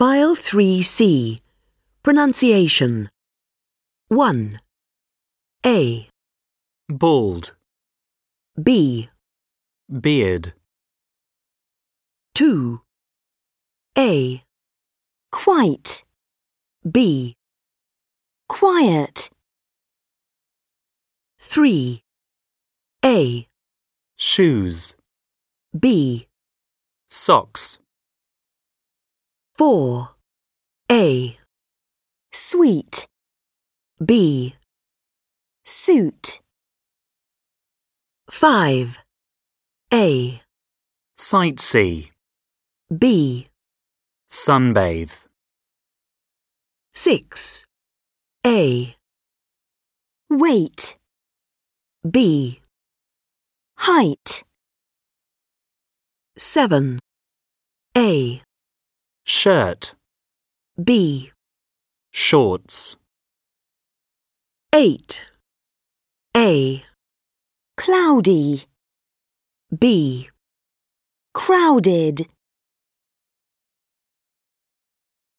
File 3C. Pronunciation. 1. A. Bald. B. Beard. 2. A. Quite, B. quiet, 3. A. Shoes. B. Socks. 4. A. sweet, B. suit, 5. A. Sightsee. B. Sunbathe. 6. A. weight, B. height, 7. A. Shirt. B. Shorts. 8. A. cloudy, B. crowded.